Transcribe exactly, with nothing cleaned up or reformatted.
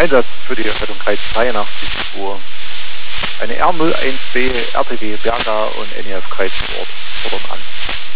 Einsatz für die Rettung Kreis dreiundachtzig Uhr. Eine R null eins B R T W Berga und N E F Kreis fordern an.